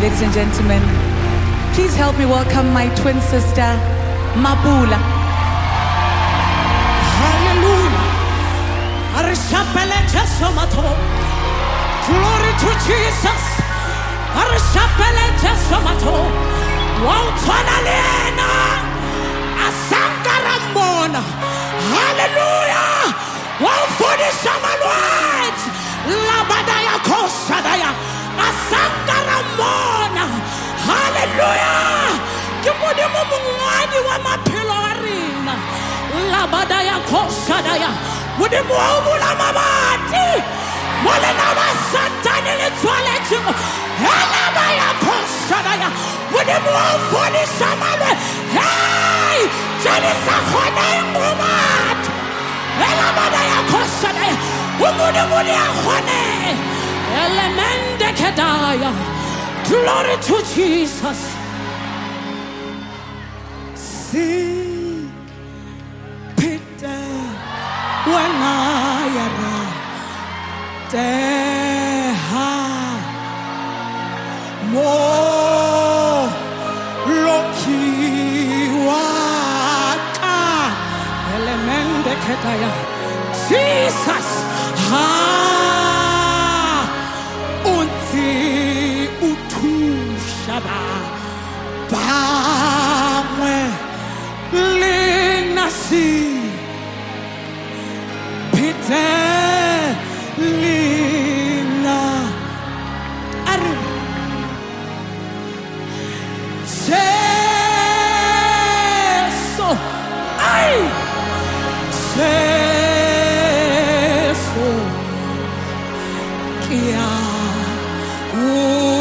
Ladies and gentlemen, please help me welcome my twin sister, Mapula. Hallelujah. Glory to Jesus. Hallelujah. Labadaya kosadaya. Asangaramona. Hallelujah. Kimude mumungani wa mapilo arina. Labadaya kosadaya. Mude muovula mabati. Mole na masantani le toilette. Labadaya kosadaya. Mude muovuli samale. Hey! Janisa khona ingumat. Labadaya kosadaya. Umude khone. Elemende kedaya. Glory to Jesus. See Peter when I teha mo loki waka elemende kedaya. Jesus ha utushaba bamwe linasi pite lina aru seso ai seso kia